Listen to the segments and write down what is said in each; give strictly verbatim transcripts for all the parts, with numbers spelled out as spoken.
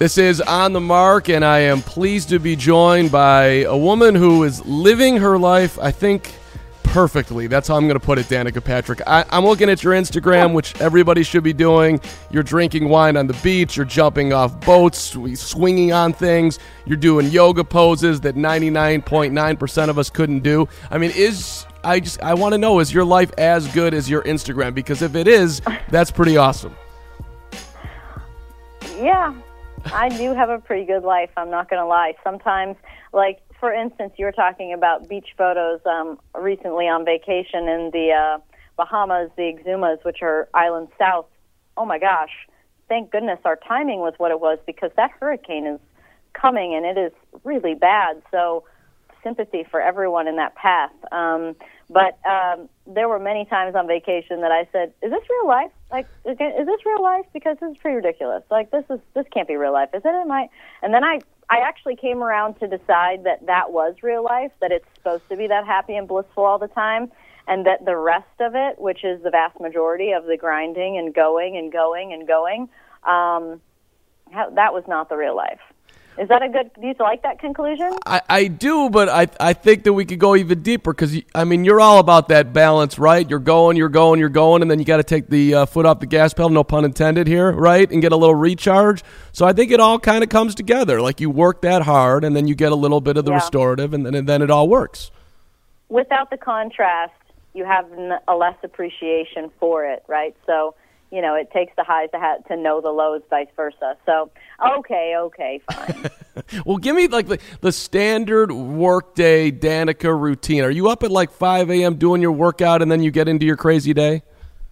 This is On the Mark, and I am pleased to be joined by a woman who is living her life, I think, perfectly. That's how I'm going to put it, Danica Patrick. I, I'm looking at your Instagram, which everybody should be doing. You're drinking wine on the beach. You're jumping off boats, swinging on things. You're doing yoga poses that ninety-nine point nine percent of us couldn't do. I mean, is I just I want to know, is your life as good as your Instagram? Because if it is, that's pretty awesome. Yeah. I do have a pretty good life, I'm not going to lie. Sometimes, like, for instance, you were talking about beach photos um, recently on vacation in the uh, Bahamas, the Exumas, which are islands south. Oh, my gosh. Thank goodness our timing was what it was, because that hurricane is coming, and it is really bad. So sympathy for everyone in that path. Um, but um, there were many times on vacation that I said, is this real life? Like, is this real life? Because this is pretty ridiculous. Like, this is this can't be real life, is it? Am I? And then I, I actually came around to decide that that was real life, that it's supposed to be that happy and blissful all the time, and that the rest of it, which is the vast majority of the grinding and going and going and going, um, that was not the real life. Is that a good, do you like that conclusion? I, I do, but I I think that we could go even deeper because, I mean, you're all about that balance, right? You're going, you're going, you're going, and then you got to take the uh, foot off the gas pedal, no pun intended here, right? And get a little recharge. So I think it all kind of comes together. Like, you work that hard, and then you get a little bit of the yeah. restorative, and then, and then it all works. Without the contrast, you have a less appreciation for it, right? So, you know, it takes the highs to, ha- to know the lows, vice versa. So, okay, okay, fine. Well, give me, like, the, the standard workday Danica routine. Are you up at, like, five a.m. doing your workout, and then you get into your crazy day?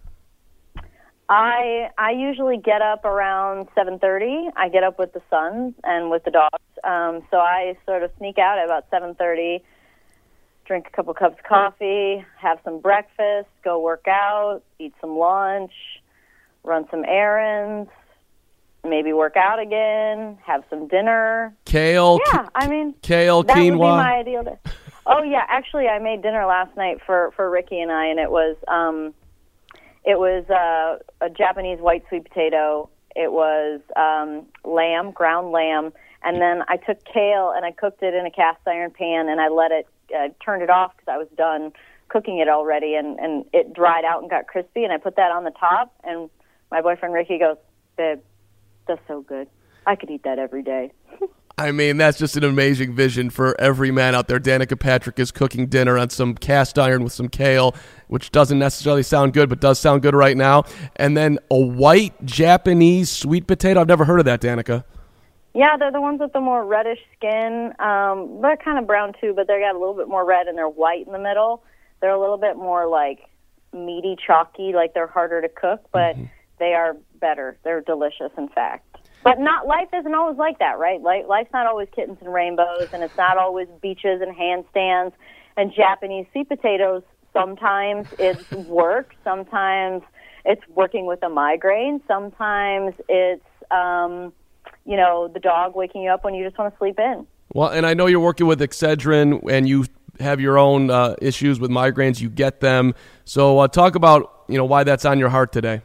I I usually get up around seven thirty. I get up with the sons and with the dogs. Um, so I sort of sneak out at about seven thirty, drink a couple cups of coffee, have some breakfast, go work out, eat some lunch, run some errands, maybe work out again, have some dinner. Kale. Yeah, I mean, kale, that quinoa. would be my ideal day. Oh yeah, actually, I made dinner last night for, for Ricky and I, and it was um, it was uh, a Japanese white sweet potato. It was um, lamb, ground lamb, and then I took kale and I cooked it in a cast iron pan, and I let it uh, turned it off because I was done cooking it already, and, and it dried out and got crispy, and I put that on the top, and my boyfriend Ricky goes, babe, that's so good. I could eat that every day. I mean, that's just an amazing vision for every man out there. Danica Patrick is cooking dinner on some cast iron with some kale, which doesn't necessarily sound good, but does sound good right now. And then a white Japanese sweet potato. I've never heard of that, Danica. Yeah, they're the ones with the more reddish skin. Um, they're kind of brown too, but they got a little bit more red, and they're white in the middle. They're a little bit more like meaty, chalky, like they're harder to cook, but mm-hmm. they are better. They're delicious, in fact. But not life isn't always like that, right? Like, life's not always kittens and rainbows, and it's not always beaches and handstands and Japanese sweet potatoes. Sometimes it's work. Sometimes it's working with a migraine. Sometimes it's, um, you know, the dog waking you up when you just want to sleep in. Well, and I know you're working with Excedrin, and you have your own uh, issues with migraines. You get them. So uh, talk about, you know, why that's on your heart today.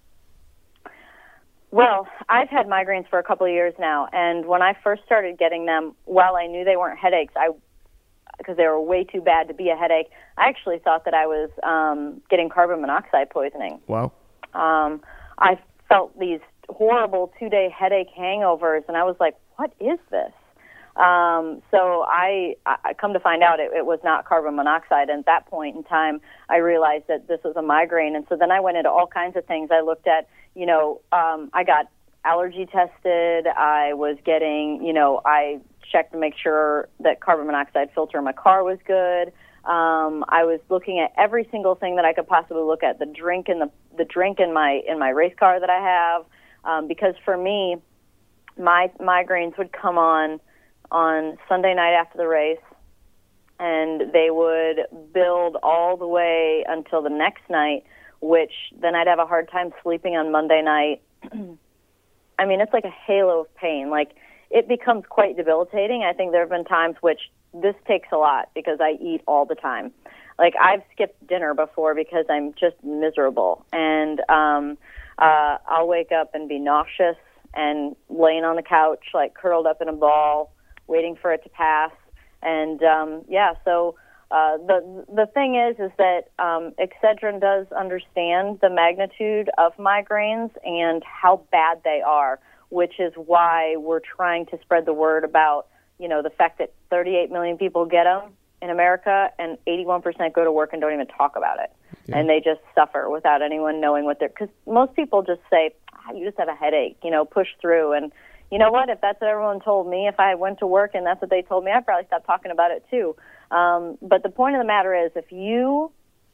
Well, I've had migraines for a couple of years now, and when I first started getting them, while I knew they weren't headaches, I because they were way too bad to be a headache, I actually thought that I was um, getting carbon monoxide poisoning. Wow. Um, I felt these horrible two-day headache hangovers, and I was like, what is this? Um, so I, I come to find out it, it was not carbon monoxide. And at that point in time, I realized that this was a migraine. And so then I went into all kinds of things. I looked at, you know, um, I got allergy tested. I was getting, you know, I checked to make sure that carbon monoxide filter in my car was good. Um, I was looking at every single thing that I could possibly look at, the drink in the, the drink in my, in my race car that I have. Um, because for me, my migraines would come on on Sunday night after the race, and they would build all the way until the next night, which then I'd have a hard time sleeping on Monday night. I mean, it's like a halo of pain. Like, it becomes quite debilitating. I think there have been times which this takes a lot because I eat all the time. Like, I've skipped dinner before because I'm just miserable. And um, uh, I'll wake up and be nauseous and laying on the couch, like curled up in a ball, waiting for it to pass. And um, yeah, so uh, the the thing is, is that um, Excedrin does understand the magnitude of migraines and how bad they are, which is why we're trying to spread the word about, you know, the fact that thirty-eight million people get them in America, and eighty-one percent go to work and don't even talk about it. Yeah. And they just suffer without anyone knowing what they're, because most people just say, ah, you just have a headache, you know, push through. And you know what, if that's what everyone told me, if I went to work and that's what they told me, I'd probably stop talking about it too. Um, but the point of the matter is, if you,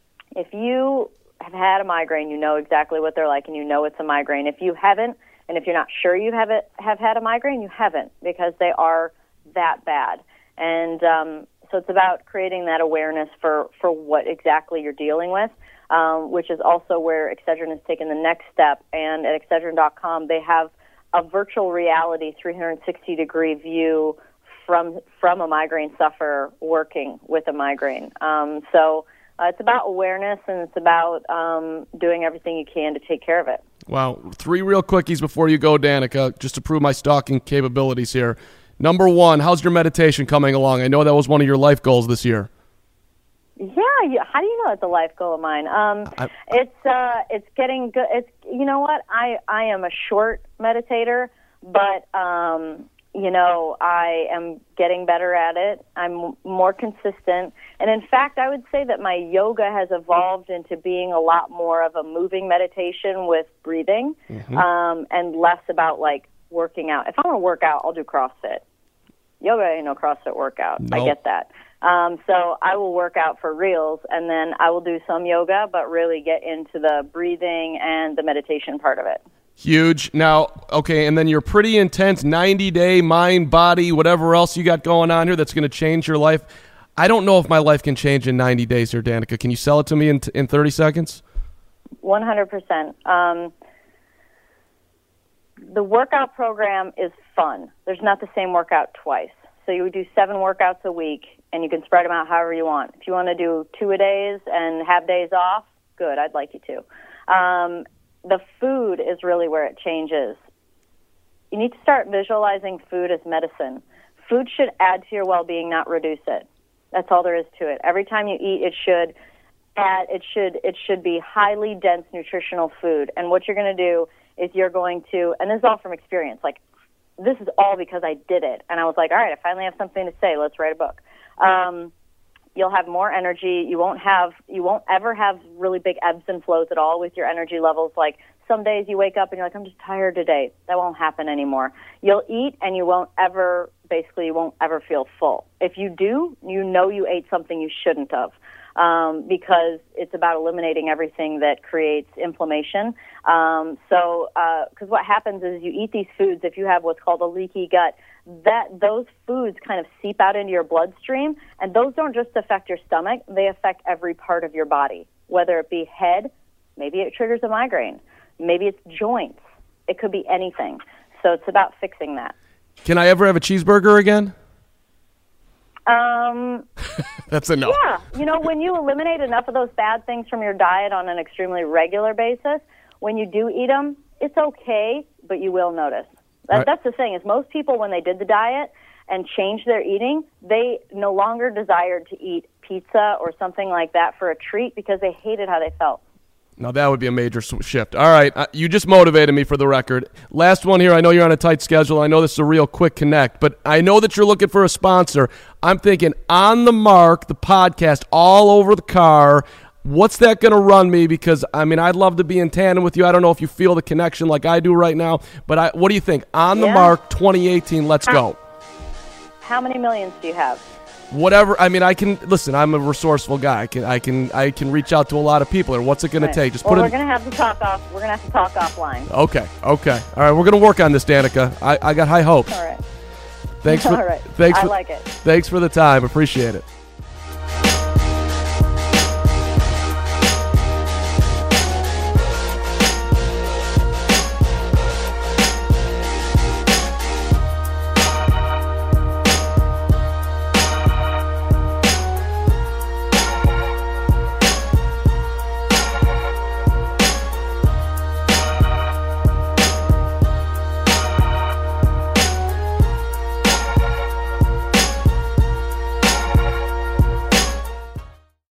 if you have had a migraine, you know exactly what they're like, and you know it's a migraine. If you haven't, and if you're not sure you have it, have had a migraine, you haven't, because they are that bad. And um, so it's about creating that awareness for, for what exactly you're dealing with, um, which is also where Excedrin has taken the next step. And at Excedrin dot com, they have a virtual reality three hundred sixty degree view from from a migraine sufferer working with a migraine. Um, so uh, it's about awareness, and it's about um, doing everything you can to take care of it. Wow. Three real quickies before you go, Danica, just to prove my stalking capabilities here. Number one, how's your meditation coming along? I know that was one of your life goals this year. Yeah, you, how do you know it's a life goal of mine? Um, I, it's uh, it's getting good. It's you know what, I I am a short meditator, but um, you know I am getting better at it. I'm more consistent, and in fact, I would say that my yoga has evolved into being a lot more of a moving meditation with breathing, mm-hmm. um, and less about like working out. If I want to work out, I'll do CrossFit. Yoga ain't no CrossFit workout. Nope. I get that. Um, so I will work out for reals, and then I will do some yoga, but really get into the breathing and the meditation part of it. Huge. Now, okay, and then your pretty intense ninety-day mind, body, whatever else you got going on here that's going to change your life. I don't know if my life can change in ninety days here, Danica. Can you sell it to me in, in thirty seconds? one hundred percent. Um, the workout program is fun. There's not the same workout twice. So you would do seven workouts a week, and you can spread them out however you want. If you want to do two-a-days and have days off, good, I'd like you to. Um, the food is really where it changes. You need to start visualizing food as medicine. Food should add to your well-being, not reduce it. That's all there is to it. Every time you eat, it should add, it should, it should be highly dense nutritional food. And what you're going to do is you're going to, and this is all from experience, like, this is all because I did it. And I was like, all right, I finally have something to say. Let's write a book. Um, you'll have more energy. You won't have, you won't ever have really big ebbs and flows at all with your energy levels. Like some days you wake up and you're like, I'm just tired today. That won't happen anymore. You'll eat and you won't ever, basically you won't ever feel full. If you do, you know you ate something you shouldn't have. Um, because it's about eliminating everything that creates inflammation. Um, so, because uh, what happens is you eat these foods, if you have what's called a leaky gut, that those foods kind of seep out into your bloodstream, and those don't just affect your stomach, they affect every part of your body, whether it be head, maybe it triggers a migraine, maybe it's joints, it could be anything. So it's about fixing that. Can I ever have a cheeseburger again? Um, That's a no. Yeah. You know, when you eliminate enough of those bad things from your diet on an extremely regular basis, when you do eat them, it's okay, but you will notice. That, right. That's the thing, is most people, when they did the diet and changed their eating, they no longer desired to eat pizza or something like that for a treat because they hated how they felt. Now, that would be a major shift. All right, uh, you just motivated me for the record. Last one here. I know you're on a tight schedule. I know this is a real quick connect, but I know that you're looking for a sponsor. I'm thinking On the Mark, the podcast, all over the car. What's that going to run me? Because, I mean, I'd love to be in tandem with you. I don't know if you feel the connection like I do right now, but I, what do you think? On the yeah. Mark twenty eighteen, let's how, go. How many millions do you have? Whatever. I mean, I can listen. I'm a resourceful guy. I can, I can, I can reach out to a lot of people. Or what's it going right. to take? Just well, put we're it. We're going to have to talk off. We're going to have to talk offline. Okay. Okay. All right. We're going to work on this, Danica. I, I got high hopes. All right. Thanks for. All right. Thanks I for, like it. Thanks for the time. Appreciate it.